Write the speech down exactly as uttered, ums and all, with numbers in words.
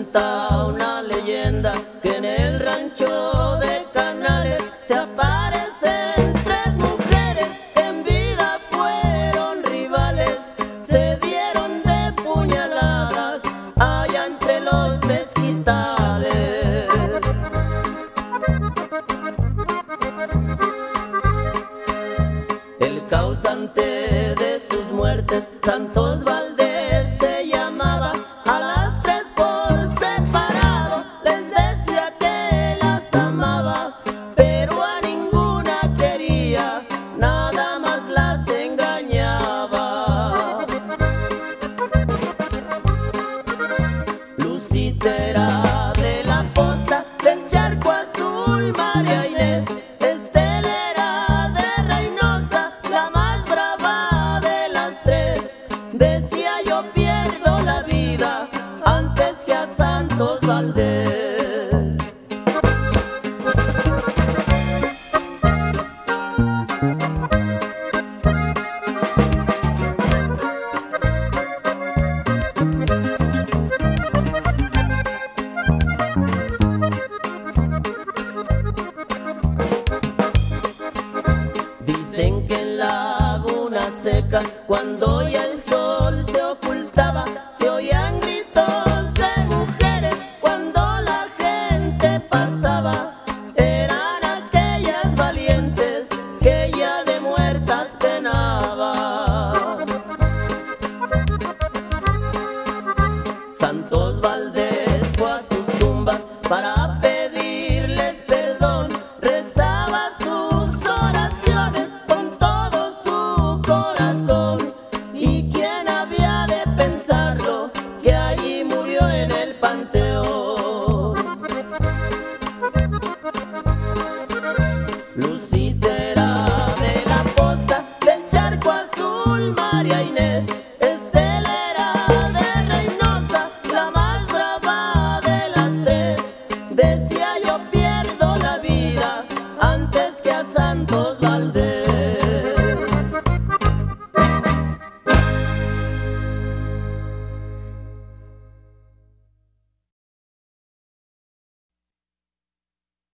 cuenta una leyenda que en el rancho de Canales se aparecen tres mujeres que en vida fueron rivales, se dieron de puñaladas allá entre los mezquitales. El causante de sus muertes, Santos Valdés se llamaba. A las tres por separado les decía que las amaba, pero a ninguna quería, nada más las engañaba. Lucitera de la Posta, del Charco Azul, María Inés, Estela era de Reynosa, la más brava de las tres. Decía: yo pierdo la vida antes que a Santos Valdés. Dicen que en Laguna Seca, cuando ya el sol se oculta,